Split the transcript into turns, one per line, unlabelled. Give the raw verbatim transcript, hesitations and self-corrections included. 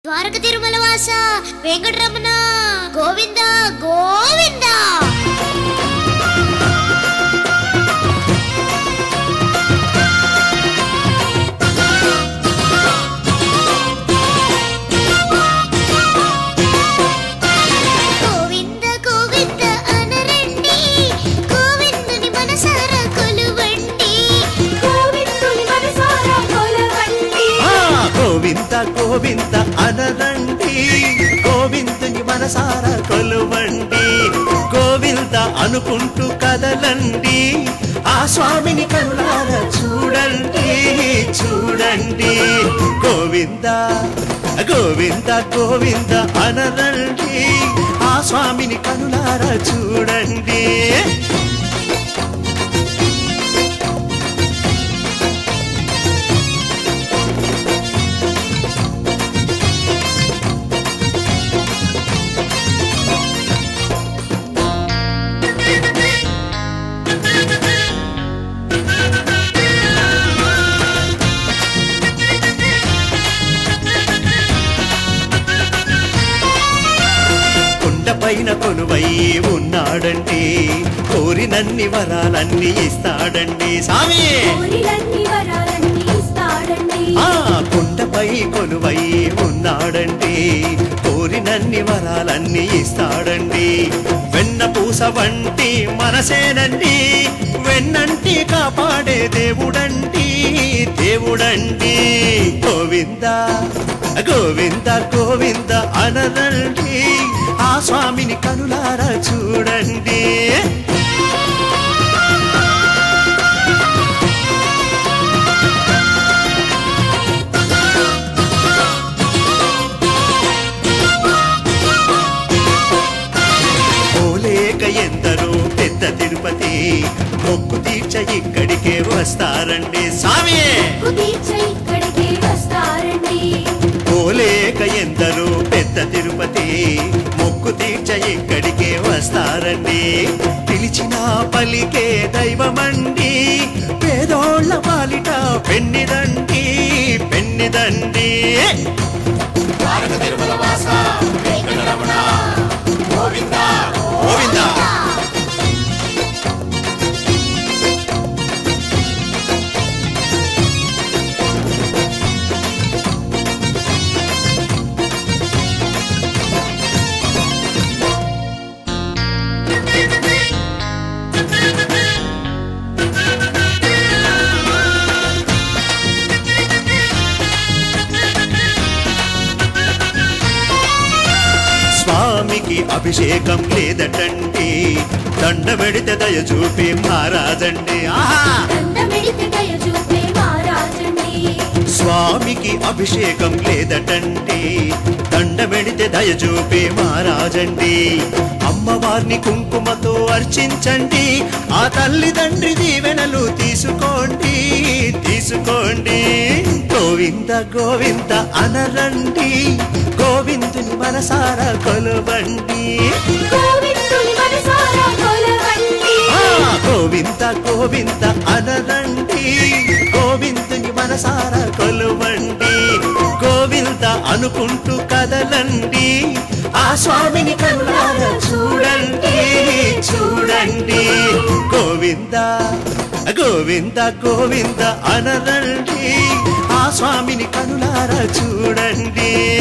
ద్వారక తిరుమల వాస వెంకటరమణ గోవింద గోవింద గోవింద గోవింద అనరండి గోవిందుని మనసారా కొలువండి
గోవిందుని మనసారా కొలవండి
గోవింద గోవింద అనరండి గోవిందుని మనసారా కొలువండి గోవింద అనుకుంటూ కదలండి ఆ స్వామిని కనులారా చూడండి చూడండి గోవింద గోవింద గోవింద అనరండి ఆ స్వామిని కనులారా చూడండి పైన కొలువై ఉన్నాడండి కోరినన్ని వరాలన్నీ ఇస్తాడండి స్వామి
కోరినన్ని వరాలన్నీ ఇస్తాడండి
ఆ కొండపై కొలువై ఉన్నాడండి కోరినన్ని వరాలన్నీ ఇస్తాడండి వెన్న పూస వంటి మనసేనండి వెన్నంటి కాపాడే దేవుడండి దేవుడండి గోవింద గోవింద గోవింద అనరండి ఆ స్వామిని కనులారా చూడండి పోలేక ఎందరో పెద్ద తిరుపతి మొక్కు తీర్చ ఇక్కడికే వస్తారండి స్వామి
ఇక్కడికి వస్తారండి
పోలేక ఎందరో పెద్ద తిరుపతి మొక్కు తీర్చ ఇక్కడికే వస్తారండి పిలిచిన పలికే దైవమండి పేదోళ్ళ పాలిట పెన్నిదండి పెన్నిదండి గోవిందా స్వామికి అభిషేకం లేదటండి దండ పెడితే దయ చూపే మహారాజండి ఆహా
దండమిడితే దయ చూపే మహారాజండి
స్వామికి అభిషేకం లేదటండి దండ పెడితే దయ చూపే మహారాజండి అమ్మవారిని కుంకుమతో అర్చించండి ఆ తల్లిదండ్రి దీవెనలు తీసుకోండి తీసుకోండి గోవింద గోవింద అనరండి గోవిందుని మనసారా కొలువండి
గోవిందుని మనసారా కొలవండి
గోవింద గోవింద అనరండి గోవిందుని మనసారా కొలువండి గోవింద అనుకుంటూ కదలండి ఆ స్వామిని కనులారా చూడండి చూడండి గోవింద గోవింద గోవింద అనరండి ఆ స్వామిని కనులారా చూడండి